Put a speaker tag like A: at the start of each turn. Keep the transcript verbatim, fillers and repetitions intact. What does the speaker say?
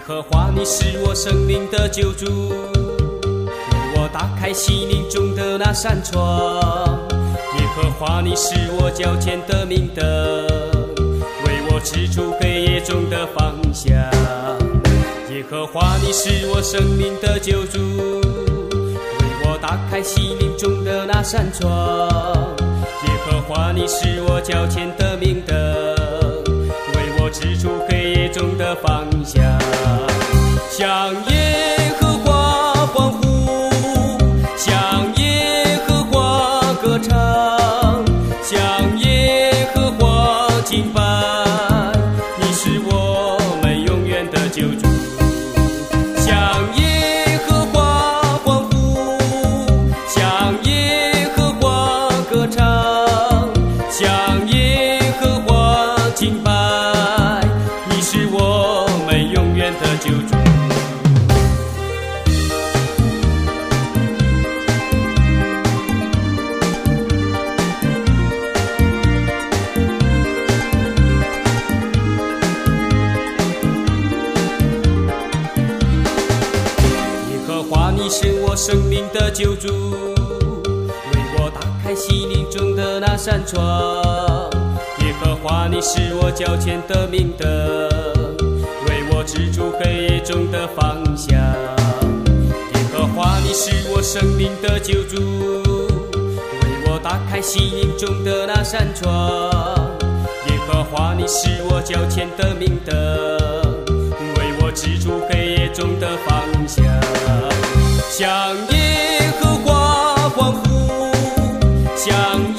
A: 和华，你是我生命的救主，为我打开心灵中的那扇窗。耶和华，你是我脚前的明灯，为我指出黑夜中的方向。耶和华，你是我生命的救主，为我打开心灵中的那扇窗。耶和华，你是我脚前的明灯，为我指出黑夜中的方向。向耶和华欢呼，向耶和华歌唱，向耶和华敬拜，你是我们永远的救主。向耶和华欢呼，向耶和华歌唱，向耶和华敬拜，你是我们永远的救主。你是我生命的救主，为我打开心灵中的那扇窗。耶和华，你是我脚前的明灯，为我指出黑夜中的方向。耶和华，你是我生命的救主，为我打开心灵中的那扇窗。耶和华，你是我脚前的明灯，为我指出黑夜中的方向。向耶和华欢呼，向